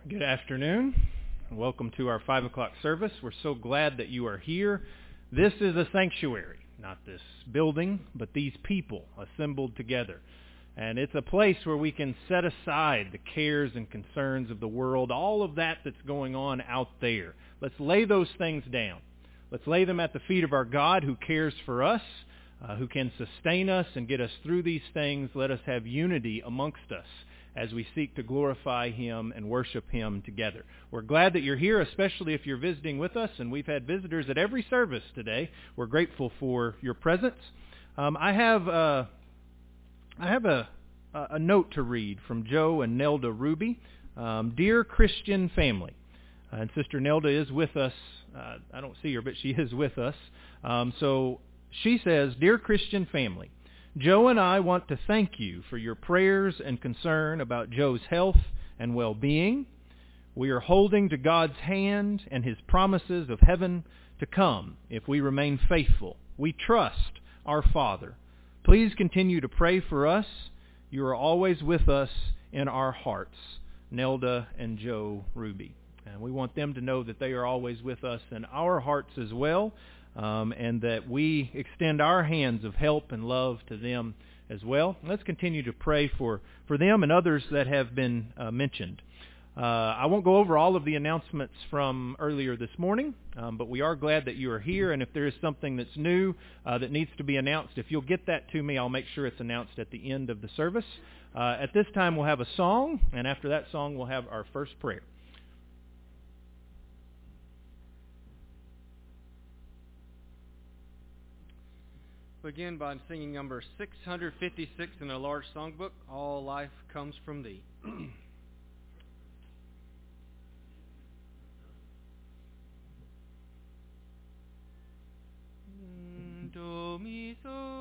Good afternoon. Welcome to our 5 o'clock service. We're so glad that you are here. This is a sanctuary, not this building, but these people assembled together. And it's a place where we can set aside the cares and concerns of the world, all of that that's going on out there. Let's lay those things down. Let's lay them at the feet of our God who cares for us, who can sustain us and get us through these things. Let us have unity amongst us as we seek to glorify Him and worship Him together. We're glad that you're here, especially if you're visiting with us, and we've had visitors at every service today. We're grateful for your presence. I have a note to read from Joe and Nelda Ruby. Dear Christian family, and Sister Nelda is with us. I don't see her, but she is with us. So she says, Dear Christian family, Joe and I want to thank you for your prayers and concern about Joe's health and well-being. We are holding to God's hand and His promises of heaven to come if we remain faithful. We trust our Father. Please continue to pray for us. You are always with us in our hearts. Nelda and Joe Ruby. And we want them to know that they are always with us in our hearts as well. And that we extend our hands of help and love to them as well. Let's continue to pray for them and others that have been mentioned. I won't go over all of the announcements from earlier this morning, but we are glad that you are here, and if there is something that's new that needs to be announced, if you'll get that to me, I'll make sure it's announced at the end of the service. At this time, we'll have a song, and after that song, we'll have our first prayer. Begin by singing number 656 in a large songbook, All Life Comes From Thee. Do mi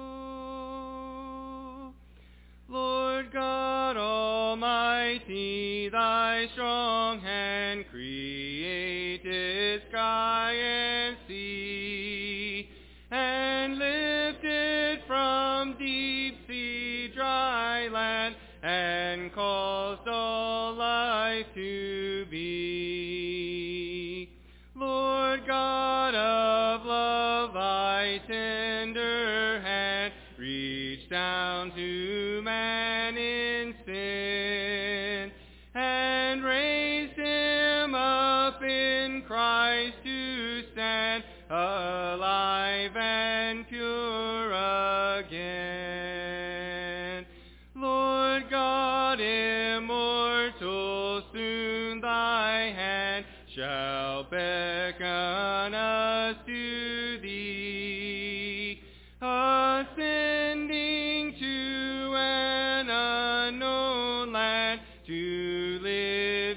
so, Lord God Almighty, Thy strong hand created sky and sea, and lifted from deep sea dry land, and caused all life to be. Lord God of love, Thy tender hand reached down to man in sin, and raised him up in Christ to stand alive and pure again. Lord God immortal, soon Thy hand shall beckon us to Thee, ascending to an unknown land to live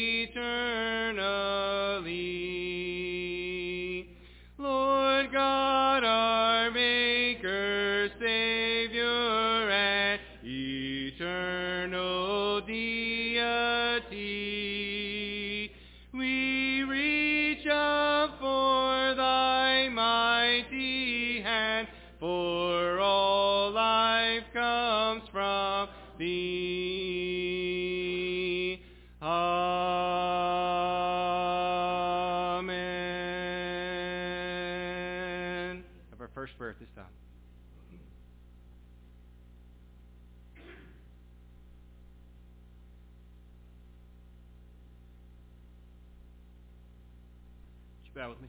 eternally. Lord God, our Maker, Savior, and eternal deity, we reach up for Thy mighty hand, for all life comes from Thee. Amen. Have our first prayer at this time. Would you bow with me?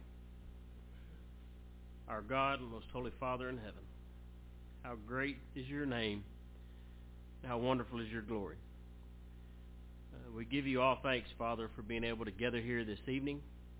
Our God and most holy Father in heaven, how great is your name, and how wonderful is your glory. We give you all thanks, Father, for being able to gather here this evening,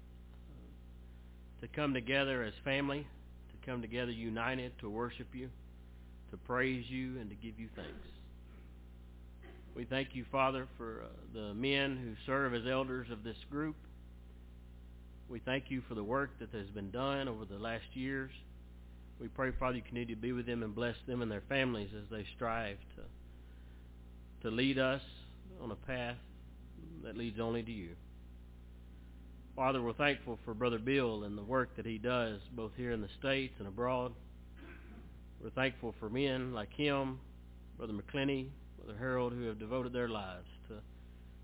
to come together as family, to come together united to worship you, to praise you, and to give you thanks. We thank you, Father, for the men who serve as elders of this group. We thank you for the work that has been done over the last years. We pray, Father, you continue to be with them and bless them and their families as they strive to lead us on a path that leads only to you. Father, we're thankful for Brother Bill and the work that he does both here in the States and abroad. We're thankful for men like him, Brother McClenny, Brother Harold, who have devoted their lives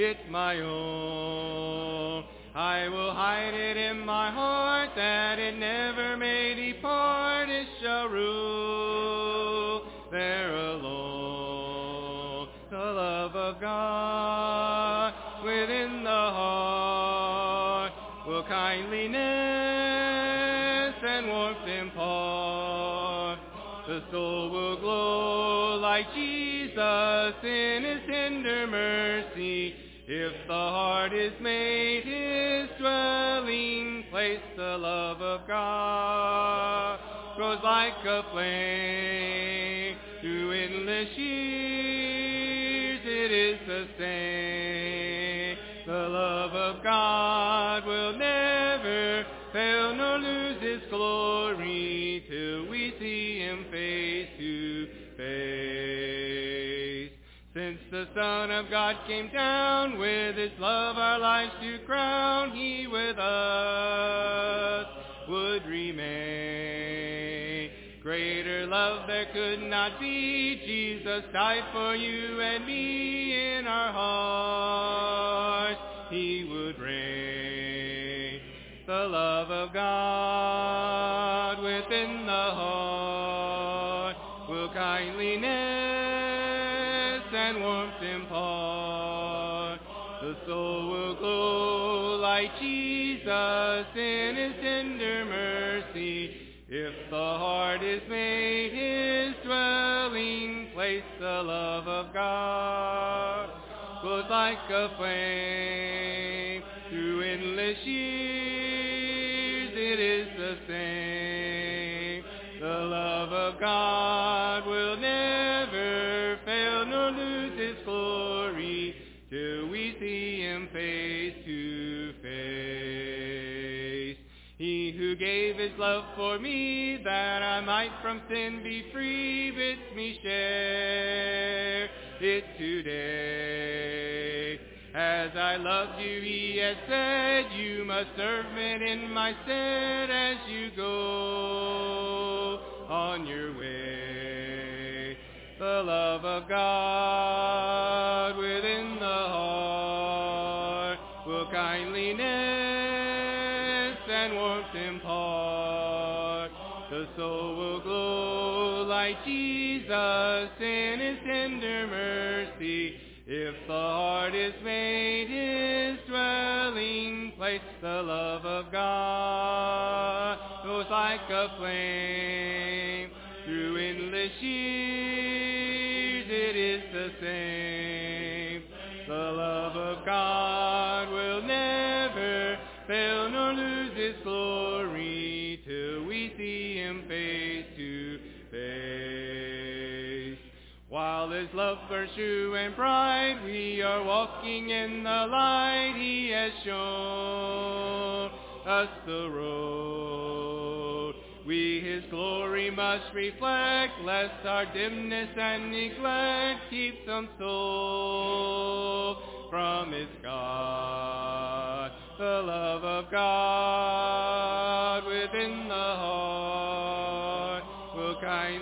it my own. I will hide it in my heart that it never may depart. It shall rule there alone. The love of God within the heart will kindliness and warmth impart. The soul will glow like Jesus in his tender mercy. If the heart is made his dwelling place, the love of God grows like a flame through endless years. It is the same. The love of God will never fail nor lose its glory till we see him face to face. Since the Son of God came down with his love our lives to crown, he with us would remain. Greater love there could not be. Jesus died for you and me. In our hearts he would reign. The love of God within the heart will kindliness and warmth impart. The soul will glow like Jesus in his tender mercy. If the heart is made his dwelling place, the love of God glows like a flame through endless years. It is the same. The love of God will never fail nor lose its glory till we see him face to face. He who gave his love for me that I might from sin be free, bids me share it today. As I loved you, he has said, you must serve men in my stead as you go on your way. The love of God within the heart will kindliness and warmth impart. The soul will glow like Jesus in his tender mercy. If the heart is made his dwelling place, the love of God goes like a flame through endless years. It is the same. The love of God will never fail nor lose its glory till we see him face to face. While his love burns true and bright, we are walking in the light. He has shown us the road. We his glory must reflect, lest our dimness and neglect keep some soul from its God. The love of God within the heart will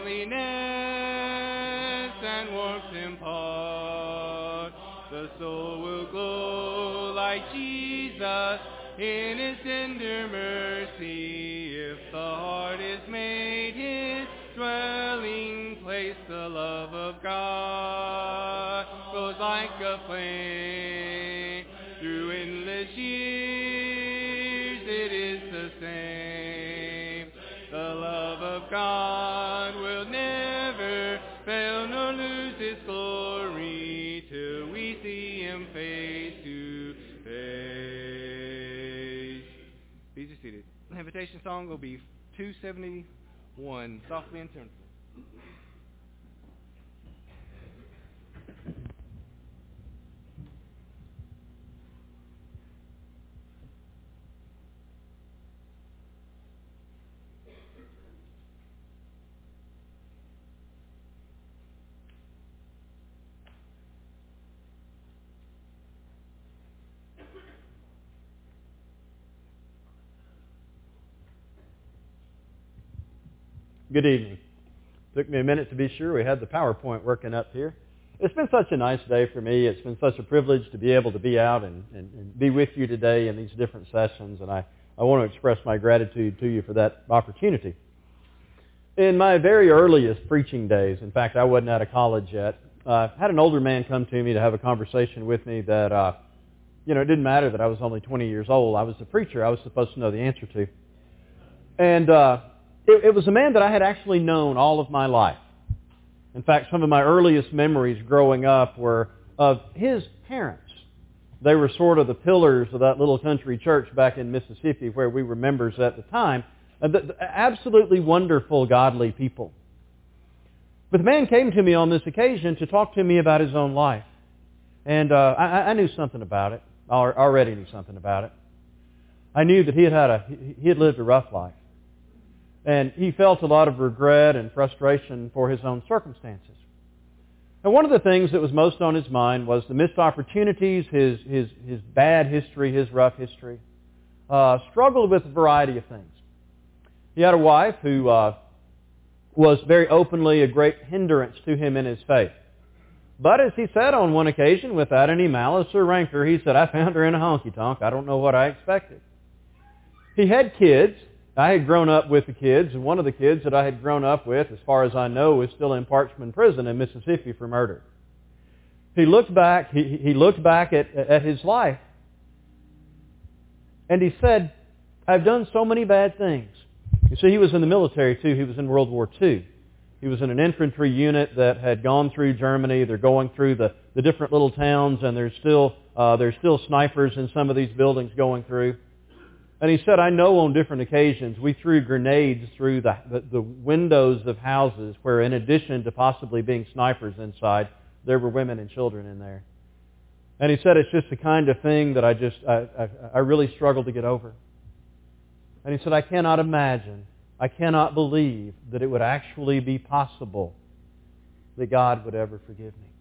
kindliness and warmth impart. The soul will glow like Jesus in his tender mercy. If the heart is made his dwelling place, the love of God goes like a flame through endless years. It is the same. The love of God will never fail nor lose its glory till we see him face to face. Please be seated. The invitation song will be 271, Softly and Tenderly. Good evening. Took me a minute to be sure we had the PowerPoint working up here. It's been such a nice day for me. It's been such a privilege to be able to be out and be with you today in these different sessions, and I want to express my gratitude to you for that opportunity. In my very earliest preaching days, in fact, I wasn't out of college yet, I had an older man come to me to have a conversation with me that, it didn't matter that I was only 20 years old. I was the preacher I was supposed to know the answer to. And it was a man that I had actually known all of my life. In fact, some of my earliest memories growing up were of his parents. They were sort of the pillars of that little country church back in Mississippi where we were members at the time. Absolutely wonderful, godly people. But the man came to me on this occasion to talk to me about his own life. And I knew something about it. I already knew something about it. I knew that he had lived a rough life. And he felt a lot of regret and frustration for his own circumstances. And one of the things that was most on his mind was the missed opportunities, his bad history, his rough history. Struggled with a variety of things. He had a wife who was very openly a great hindrance to him in his faith. But as he said on one occasion, without any malice or rancor, he said, "I found her in a honky-tonk. I don't know what I expected." He had kids. I had grown up with the kids, and one of the kids that I had grown up with, as far as I know, is still in Parchman Prison in Mississippi for murder. He looked back. He looked back at his life, and he said, "I've done so many bad things." You see, he was in the military too. He was in World War II. He was in an infantry unit that had gone through Germany. They're going through the different little towns, and there's still snipers in some of these buildings going through. And he said, "I know on different occasions we threw grenades through the windows of houses where, in addition to possibly being snipers inside, there were women and children in there." And he said, "It's just the kind of thing that I really struggle to get over." And he said, "I cannot imagine, I cannot believe that it would actually be possible that God would ever forgive me."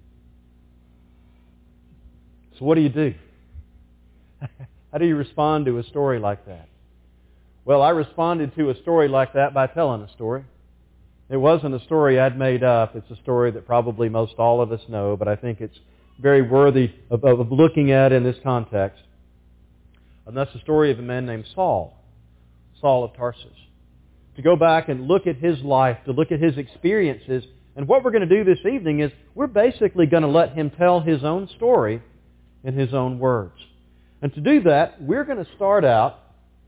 So what do you do? How do you respond to a story like that? Well, I responded to a story like that by telling a story. It wasn't a story I'd made up. It's a story that probably most all of us know, but I think it's very worthy of looking at in this context. And that's the story of a man named Saul of Tarsus. To go back and look at his life, to look at his experiences, and what we're going to do this evening is we're basically going to let him tell his own story in his own words. And to do that, we're going to start out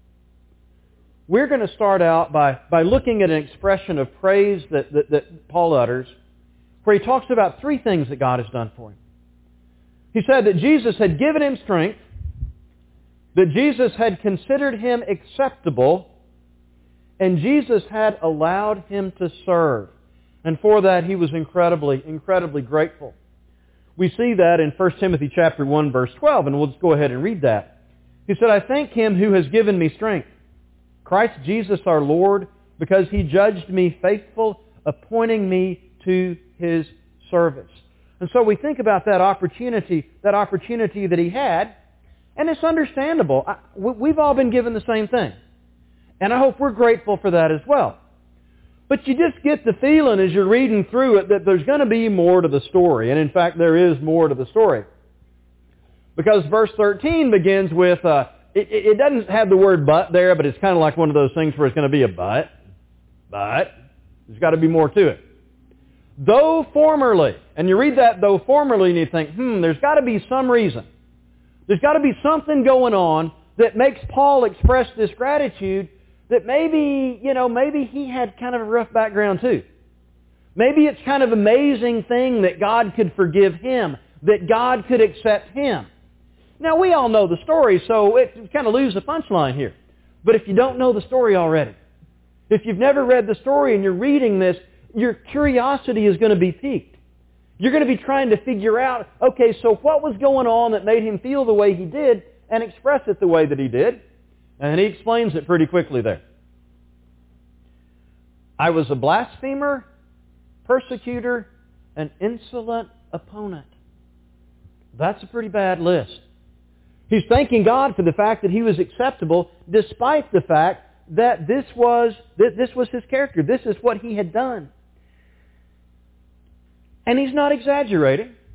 by looking at an expression of praise that Paul utters, where he talks about three things that God has done for him. He said that Jesus had given him strength, that Jesus had considered him acceptable, and Jesus had allowed him to serve. And for that, he was incredibly, incredibly grateful. We see that in 1 Timothy chapter 1, verse 12, and we'll just go ahead and read that. He said, "I thank him who has given me strength, Christ Jesus our Lord, because he judged me faithful, appointing me to his service." And so we think about that opportunity that he had, and it's understandable. We've all been given the same thing. And I hope we're grateful for that as well. But you just get the feeling as you're reading through it that there's going to be more to the story. And in fact, there is more to the story. Because verse 13 begins with, it doesn't have the word "but" there, but it's kind of like one of those things where it's going to be a but. But there's got to be more to it. "Though formerly," and you read that "though formerly" and you think, there's got to be some reason. There's got to be something going on that makes Paul express this gratitude, that maybe he had kind of a rough background too. Maybe it's kind of amazing thing that God could forgive him, that God could accept him. Now, we all know the story, so it kind of lose the punchline here. But if you don't know the story already, if you've never read the story and you're reading this, your curiosity is going to be piqued. You're going to be trying to figure out, okay, so what was going on that made him feel the way he did and express it the way that he did? And he explains it pretty quickly there. "I was a blasphemer, persecutor, an insolent opponent." That's a pretty bad list. He's thanking God for the fact that he was acceptable despite the fact that this was his character. This is what he had done. And he's not exaggerating.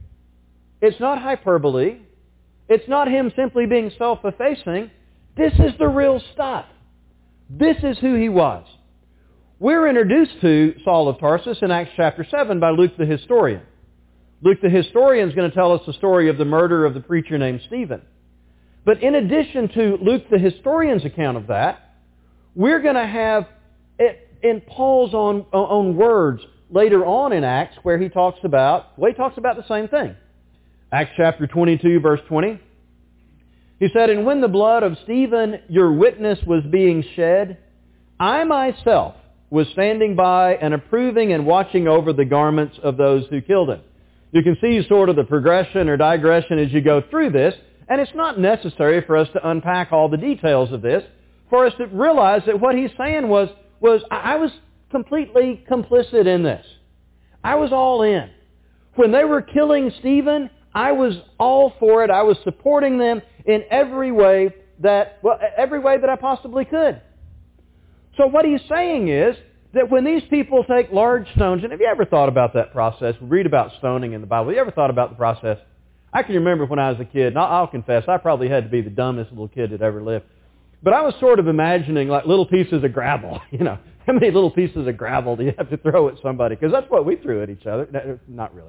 It's not hyperbole. It's not him simply being self-effacing. This is the real stuff. This is who he was. We're introduced to Saul of Tarsus in Acts chapter 7 by Luke the historian. Luke the historian is going to tell us the story of the murder of the preacher named Stephen. But in addition to Luke the historian's account of that, we're going to have it in Paul's own words later on in Acts where he talks about the same thing. Acts chapter 22, verse 20. He said, "And when the blood of Stephen, your witness, was being shed, I myself was standing by and approving and watching over the garments of those who killed him." You can see sort of the progression or digression as you go through this, and it's not necessary for us to unpack all the details of this, for us to realize that what he's saying was I was completely complicit in this. I was all in. When they were killing Stephen, I was all for it. I was supporting them in every way that I possibly could. So what he's saying is that when these people take large stones, and have you ever thought about that process? We read about stoning in the Bible. Have you ever thought about the process? I can remember when I was a kid, and I'll confess, I probably had to be the dumbest little kid that ever lived. But I was sort of imagining like little pieces of gravel, How many little pieces of gravel do you have to throw at somebody? Because that's what we threw at each other. No, not really.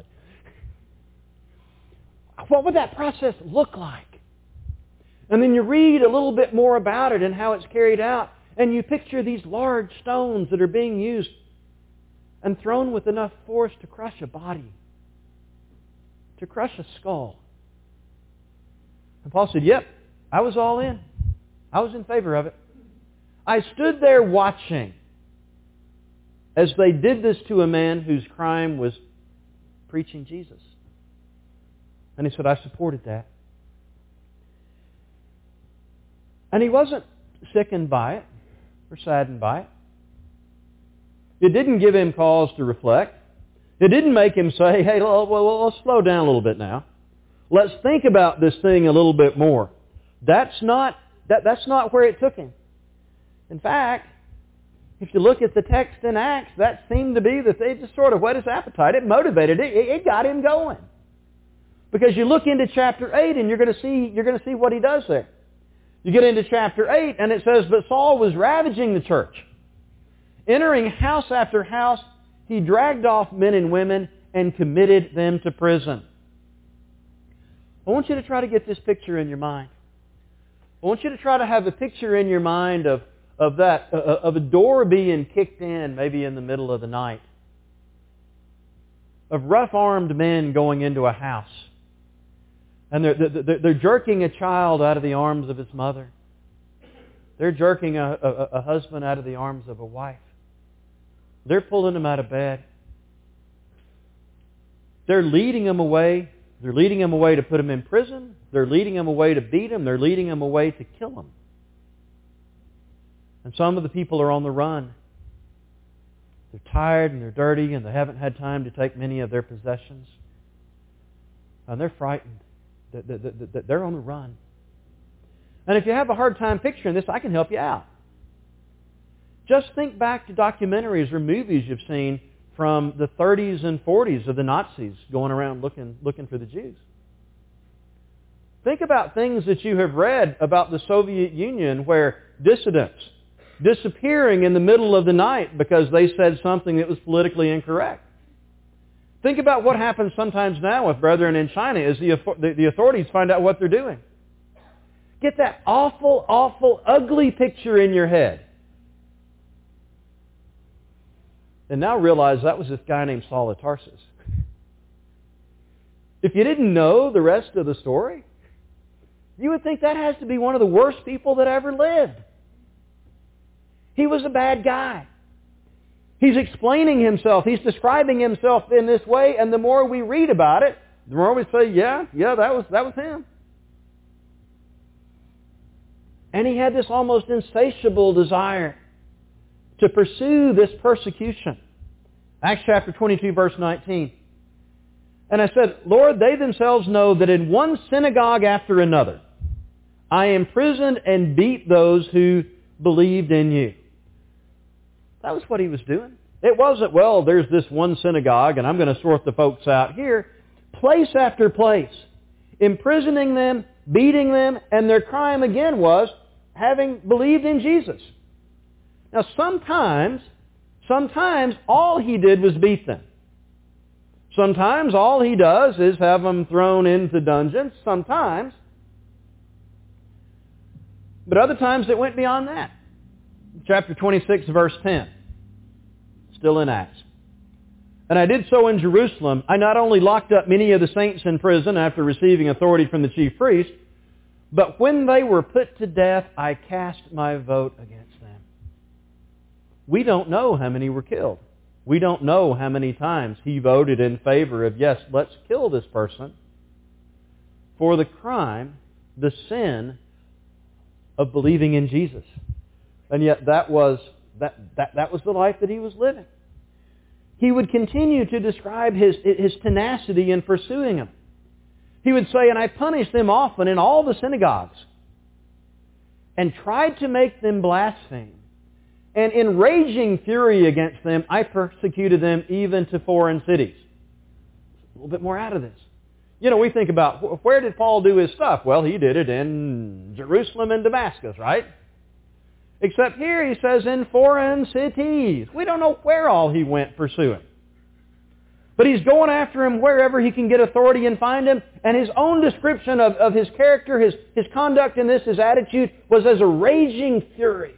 What would that process look like? And then you read a little bit more about it and how it's carried out, and you picture these large stones that are being used and thrown with enough force to crush a body, to crush a skull. And Paul said, yep, I was all in. I was in favor of it. I stood there watching as they did this to a man whose crime was preaching Jesus. And he said, I supported that. And he wasn't sickened by it or saddened by it. It didn't give him cause to reflect. It didn't make him say, hey, well, let's slow down a little bit now. Let's think about this thing a little bit more. That's not where it took him. In fact, if you look at the text in Acts, that seemed to be that they just sort of whet his appetite. It motivated it. It got him going. Because you look into chapter 8 and you're going to see what he does there. You get into chapter 8 and it says, but Saul was ravaging the church. Entering house after house, he dragged off men and women and committed them to prison. I want you to try to get this picture in your mind. I want you to try to have a picture in your mind of a door being kicked in maybe in the middle of the night. Of rough-armed men going into a house. And they're jerking a child out of the arms of his mother. They're jerking a husband out of the arms of a wife. They're pulling him out of bed. They're leading him away. They're leading him away to put him in prison. They're leading him away to beat him. They're leading him away to kill him. And some of the people are on the run. They're tired and they're dirty and they haven't had time to take many of their possessions. And they're frightened. They're on the run. And if you have a hard time picturing this, I can help you out. Just think back to documentaries or movies you've seen from the 30s and 40s of the Nazis going around looking for the Jews. Think about things that you have read about the Soviet Union where dissidents disappearing in the middle of the night because they said something that was politically incorrect. Think about what happens sometimes now with brethren in China as the authorities find out what they're doing. Get that awful, awful, ugly picture in your head. And now realize that was this guy named Saul of Tarsus. If you didn't know the rest of the story, you would think that has to be one of the worst people that ever lived. He was a bad guy. He's explaining himself. He's describing himself in this way, and the more we read about it, the more we say, yeah, that was him. And he had this almost insatiable desire to pursue this persecution. Acts chapter 22, verse 19. And I said, Lord, they themselves know that in one synagogue after another, I imprisoned and beat those who believed in you. That was what he was doing. It wasn't, well, there's this one synagogue and I'm going to sort the folks out here. Place after place, imprisoning them, beating them, and their crime again was having believed in Jesus. Now sometimes all he did was beat them. Sometimes all he does is have them thrown into dungeons. Sometimes. But other times it went beyond that. Chapter 26, verse 10. Still in Acts. And I did so in Jerusalem. I not only locked up many of the saints in prison after receiving authority from the chief priest, but when they were put to death, I cast my vote against them. We don't know how many were killed. We don't know how many times he voted in favor of, yes, let's kill this person for the crime, the sin of believing in Jesus. And yet that was the life that he was living. He would continue to describe his tenacity in pursuing them. He would say, and I punished them often in all the synagogues and tried to make them blaspheme. And in raging fury against them, I persecuted them even to foreign cities. A little bit more out of this. You know, we think about, where did Paul do his stuff? Well, he did it in Jerusalem and Damascus, right? Except here he says in foreign cities. We don't know where all he went pursuing. But he's going after him wherever he can get authority and find him. And his own description of his character, his conduct in this, his attitude, was as a raging fury.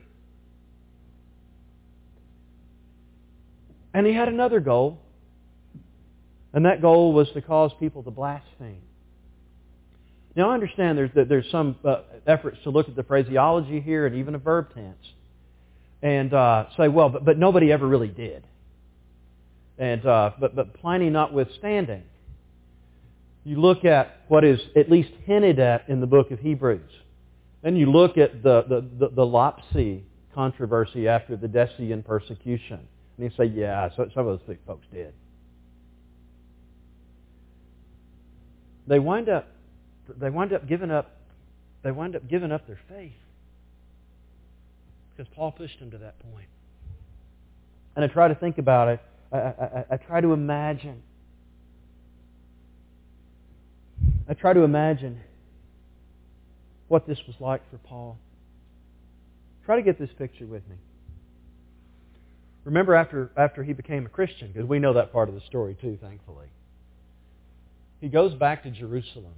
And he had another goal. And that goal was to cause people to blaspheme. Now I understand there's some efforts to look at the phraseology here and even a verb tense. And say, well, but nobody ever really did. And but Pliny notwithstanding, you look at what is at least hinted at in the book of Hebrews. Then you look at the Lopsy controversy after the Decian persecution. And you say, yeah, some of those folks did. They wind up giving up their faith. Because Paul pushed them to that point. And I try to think about it. I try to imagine. What this was like for Paul. Try to get this picture with me. Remember after he became a Christian, because we know that part of the story too, thankfully. He goes back to Jerusalem.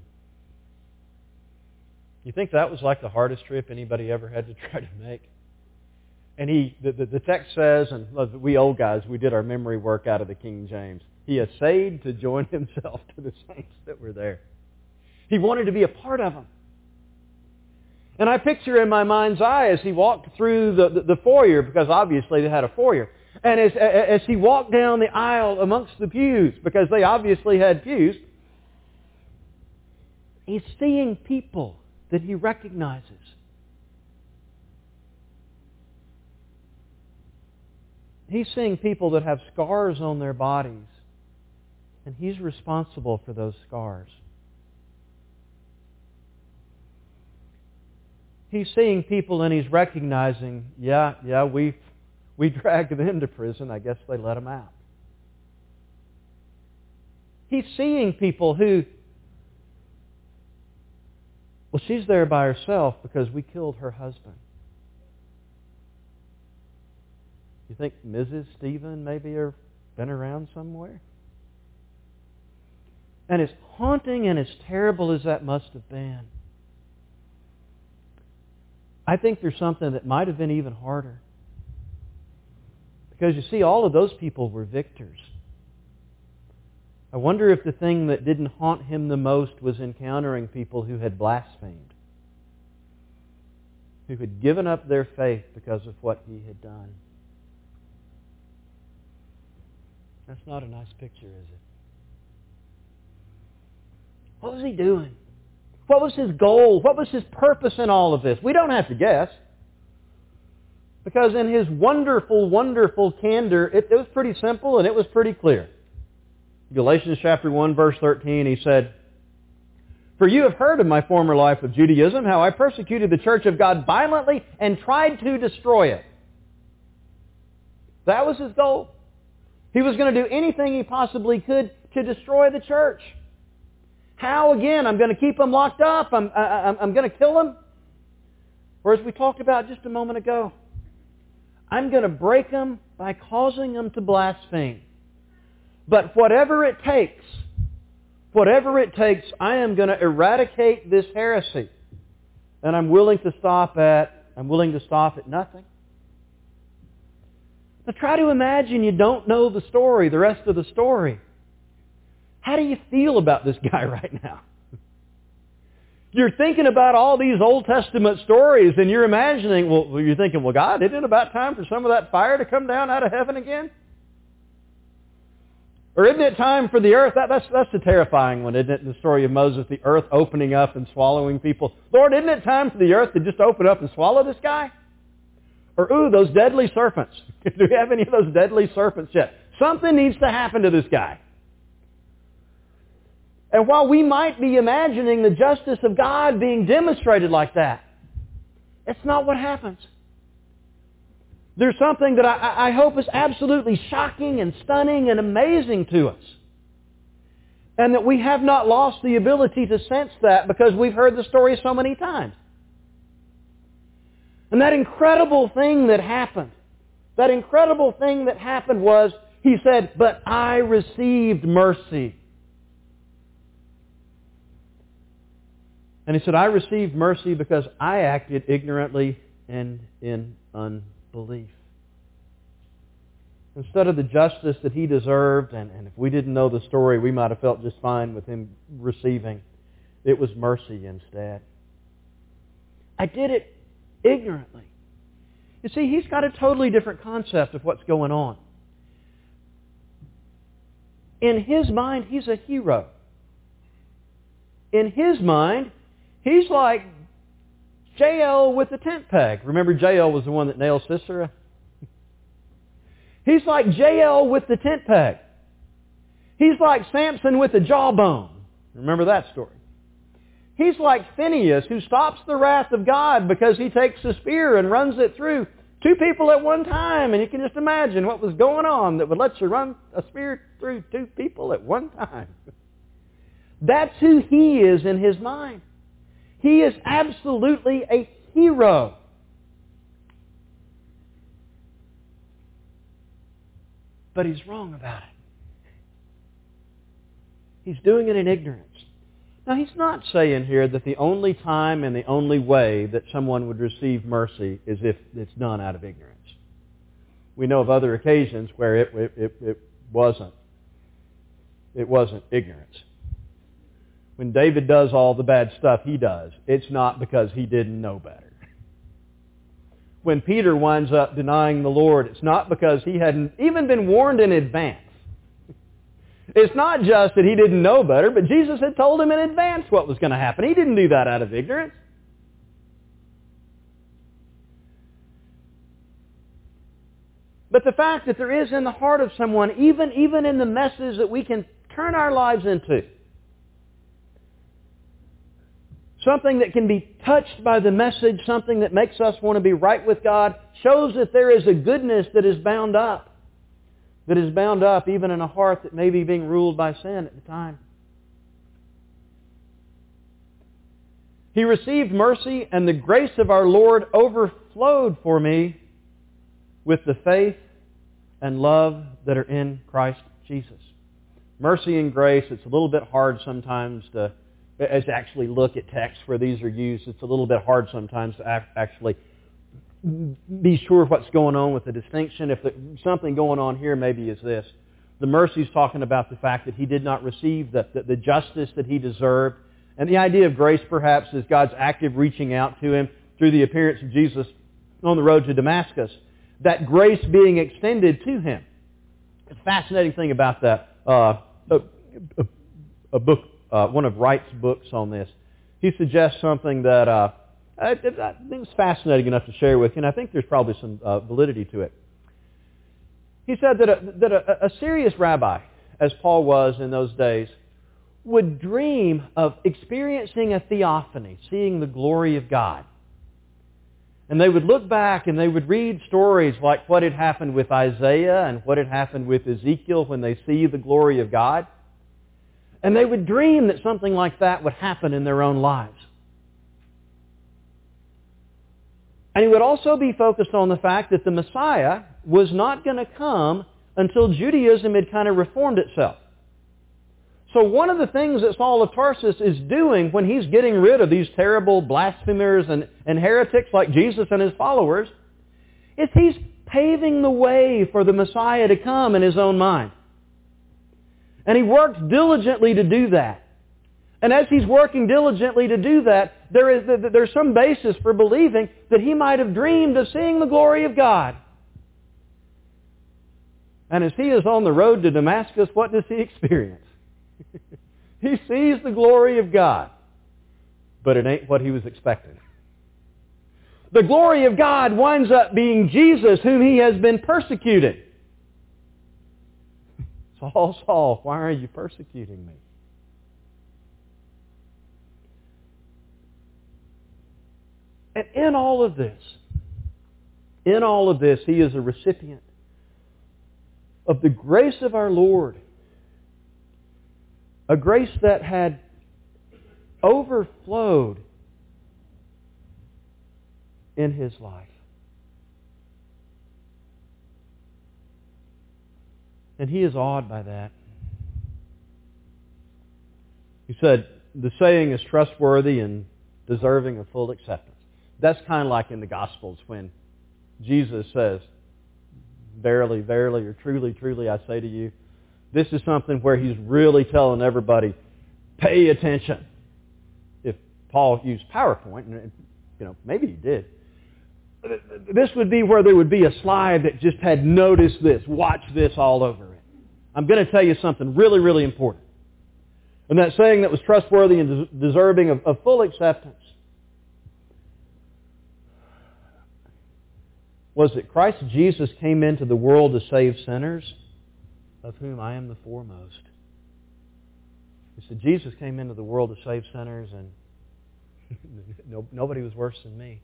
You think that was like the hardest trip anybody ever had to try to make? And the text says, and we old guys, we did our memory work out of the King James. He essayed to join himself to the saints that were there. He wanted to be a part of them. And I picture in my mind's eye as he walked through the foyer, because obviously they had a foyer. And as he walked down the aisle amongst the pews, because they obviously had pews, he's seeing people that he recognizes. He's seeing people that have scars on their bodies, and he's responsible for those scars. He's seeing people and he's recognizing, we dragged them to prison. I guess they let them out. He's seeing people who, well, she's there by herself because we killed her husband. You think Mrs. Stephen maybe have been around somewhere? And as haunting and as terrible as that must have been, I think there's something that might have been even harder. Because you see, all of those people were victors. I wonder if the thing that didn't haunt him the most was encountering people who had blasphemed, who had given up their faith because of what he had done. That's not a nice picture, is it? What was he doing? What was his goal? What was his purpose in all of this? We don't have to guess. Because in his wonderful, wonderful candor, it was pretty simple and it was pretty clear. Galatians chapter 1, verse 13, he said, "For you have heard of my former life of Judaism, how I persecuted the church of God violently and tried to destroy it." That was his goal. He was going to do anything he possibly could to destroy the church. How again? I'm going to keep them locked up. I'm going to kill them. Or as we talked about just a moment ago, I'm going to break them by causing them to blaspheme. But whatever it takes, I am going to eradicate this heresy. And I'm willing to stop at nothing. Now try to imagine you don't know the story, the rest of the story. How do you feel about this guy right now? You're thinking about all these Old Testament stories and you're imagining, you're thinking, God, isn't it about time for some of that fire to come down out of heaven again? Or isn't it time for the earth? That's the terrifying one, isn't it? The story of Moses, the earth opening up and swallowing people. Lord, isn't it time for the earth to just open up and swallow this guy? Or, those deadly serpents. Do we have any of those deadly serpents yet? Something needs to happen to this guy. And while we might be imagining the justice of God being demonstrated like that, it's not what happens. There's something that I hope is absolutely shocking and stunning and amazing to us. And that we have not lost the ability to sense that because we've heard the story so many times. And that incredible thing that happened was, he said, but I received mercy. And he said, I received mercy because I acted ignorantly and in unbelief. Instead of the justice that he deserved, and if we didn't know the story, we might have felt just fine with him receiving, it was mercy instead. I did it ignorantly. You see, he's got a totally different concept of what's going on. In his mind, he's a hero. In his mind, he's like Jael with the tent peg. Remember, Jael was the one that nailed Sisera? He's like Jael with the tent peg. He's like Samson with the jawbone. Remember that story? He's like Phinehas, who stops the wrath of God because he takes a spear and runs it through two people at one time. And you can just imagine what was going on that would let you run a spear through two people at one time. That's who he is in his mind. He is absolutely a hero. But he's wrong about it. He's doing it in ignorance. Now, he's not saying here that the only time and the only way that someone would receive mercy is if it's done out of ignorance. We know of other occasions where it wasn't ignorance. When David does all the bad stuff he does, it's not because he didn't know better. When Peter winds up denying the Lord, it's not because he hadn't even been warned in advance. It's not just that he didn't know better, but Jesus had told him in advance what was going to happen. He didn't do that out of ignorance. But the fact that there is in the heart of someone, even in the messes that we can turn our lives into, something that can be touched by the message, something that makes us want to be right with God, shows that there is a goodness that is bound up even in a heart that may be being ruled by sin at the time. He received mercy, and the grace of our Lord overflowed for me with the faith and love that are in Christ Jesus. Mercy and grace, it's a little bit hard sometimes to actually look at texts where these are used. It's a little bit hard sometimes to actually be sure what's going on with the distinction. If something going on here maybe is this. The mercy is talking about the fact that he did not receive the justice that he deserved. And the idea of grace perhaps is God's active reaching out to him through the appearance of Jesus on the road to Damascus. That grace being extended to him. The fascinating thing about that, a book, one of Wright's books on this, he suggests something that I think it's fascinating enough to share with you, and I think there's probably some validity to it. He said that a serious rabbi, as Paul was in those days, would dream of experiencing a theophany, seeing the glory of God. And they would look back and they would read stories like what had happened with Isaiah and what had happened with Ezekiel when they see the glory of God. And they would dream that something like that would happen in their own lives. And he would also be focused on the fact that the Messiah was not going to come until Judaism had kind of reformed itself. So one of the things that Saul of Tarsus is doing when he's getting rid of these terrible blasphemers and heretics like Jesus and his followers is he's paving the way for the Messiah to come in his own mind. And he works diligently to do that. And as he's working diligently to do that, there's some basis for believing that he might have dreamed of seeing the glory of God. And as he is on the road to Damascus, what does he experience? He sees the glory of God, but it ain't what he was expecting. The glory of God winds up being Jesus, whom he has been persecuting. Saul, Saul, why are you persecuting me? And in all of this, he is a recipient of the grace of our Lord. A grace that had overflowed in his life. And he is awed by that. He said, the saying is trustworthy and deserving of full acceptance. That's kind of like in the Gospels when Jesus says, verily, verily, or truly, truly, I say to you. This is something where he's really telling everybody, pay attention. If Paul used PowerPoint, and maybe he did, this would be where there would be a slide that just had notice this, watch this all over it. I'm going to tell you something really, really important. And that saying that was trustworthy and deserving of full acceptance was that Christ Jesus came into the world to save sinners, of whom I am the foremost. He said, Jesus came into the world to save sinners, and nobody was worse than me.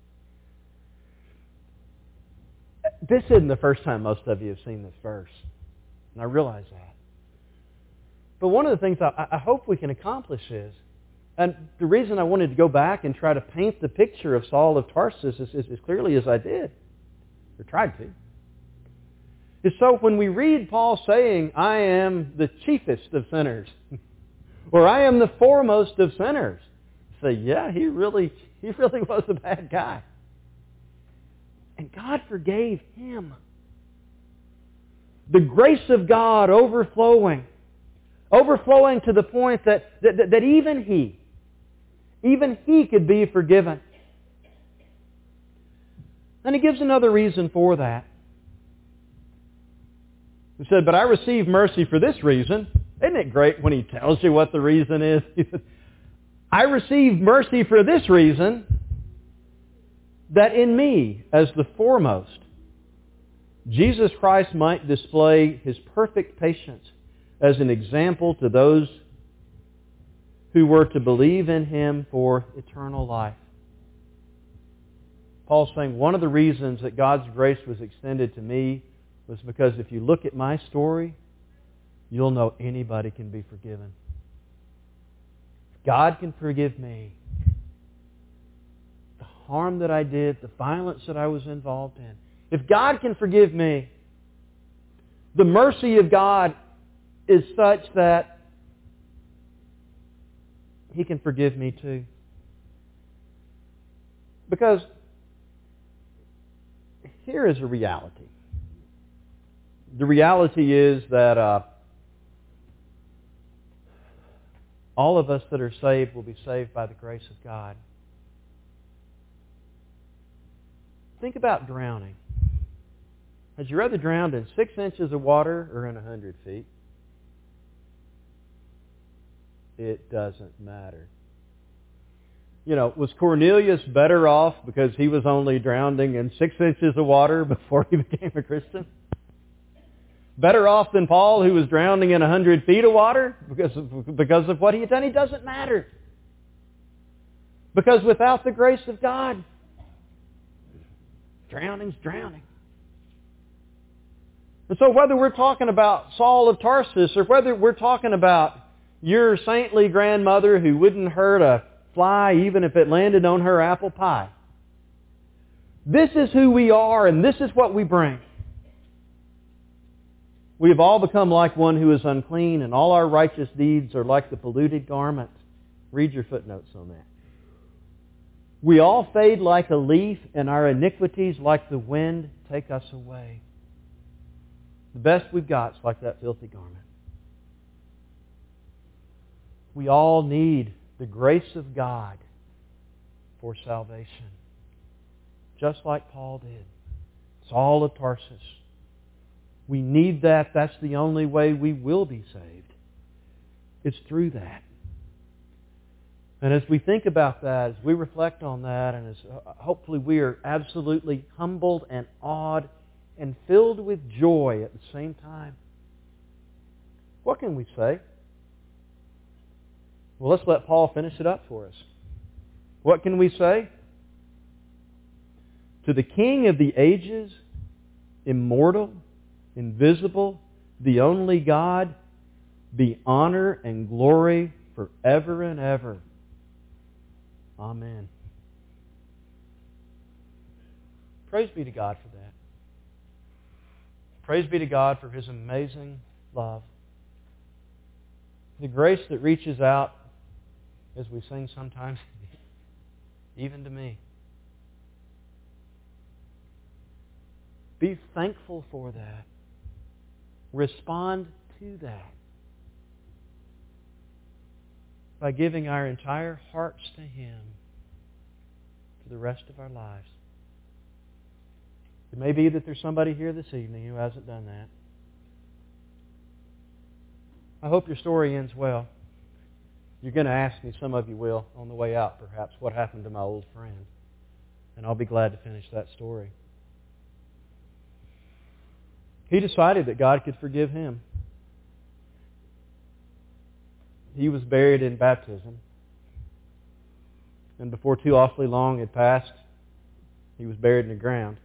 This isn't the first time most of you have seen this verse, and I realize that. But one of the things I hope we can accomplish is, and the reason I wanted to go back and try to paint the picture of Saul of Tarsus as clearly as I did, or tried to, is so when we read Paul saying, I am the chiefest of sinners, or I am the foremost of sinners, say, yeah, he really was a bad guy. And God forgave him. The grace of God overflowing to the point that even he could be forgiven. And he gives another reason for that. He said, but I received mercy for this reason. Isn't it great when he tells you what the reason is? I received mercy for this reason, that in me, as the foremost, Jesus Christ might display his perfect patience as an example to those who were to believe in him for eternal life. Paul's saying one of the reasons that God's grace was extended to me was because if you look at my story, you'll know anybody can be forgiven. God can forgive me. The harm that I did, the violence that I was involved in. If God can forgive me, the mercy of God is such that he can forgive me too. Because here is a reality. The reality is that all of us that are saved will be saved by the grace of God. Think about drowning. Would you rather drown in 6 inches of water or in 100 feet? It doesn't matter. Was Cornelius better off because he was only drowning in 6 inches of water before he became a Christian? Better off than Paul, who was drowning in 100 feet of water because of what he had done? It doesn't matter. Because without the grace of God, drowning's drowning. And so whether we're talking about Saul of Tarsus or whether we're talking about, your saintly grandmother who wouldn't hurt a fly even if it landed on her apple pie. This is who we are, and this is what we bring. We have all become like one who is unclean, and all our righteous deeds are like the polluted garment. Read your footnotes on that. We all fade like a leaf, and our iniquities, like the wind, take us away. The best we've got is like that filthy garment. We all need the grace of God for salvation, just like Paul did. Saul of Tarsus. We need that. That's the only way we will be saved. It's through that. And as we think about that, as we reflect on that, and as hopefully we are absolutely humbled and awed and filled with joy at the same time, what can we say? Well, let's let Paul finish it up for us. What can we say? To the King of the ages, immortal, invisible, the only God, be honor and glory forever and ever. Amen. Praise be to God for that. Praise be to God for His amazing love. The grace that reaches out, as we sing sometimes, even to me. Be thankful for that. Respond to that by giving our entire hearts to Him for the rest of our lives. It may be that there's somebody here this evening who hasn't done that. I hope your story ends well. You're going to ask me, some of you will, on the way out perhaps, what happened to my old friend. And I'll be glad to finish that story. He decided that God could forgive him. He was buried in baptism. And before too awfully long had passed, he was buried in the ground.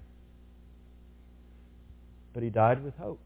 But he died with hope.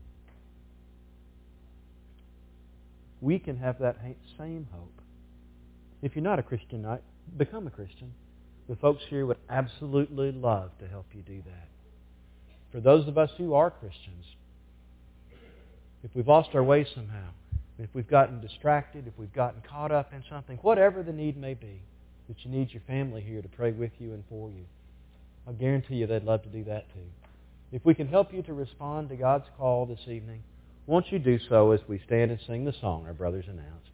We can have that same hope. If you're not a Christian, become a Christian. The folks here would absolutely love to help you do that. For those of us who are Christians, if we've lost our way somehow, if we've gotten distracted, if we've gotten caught up in something, whatever the need may be, that you need your family here to pray with you and for you, I guarantee you they'd love to do that too. If we can help you to respond to God's call this evening, won't you do so as we stand and sing the song our brothers announced?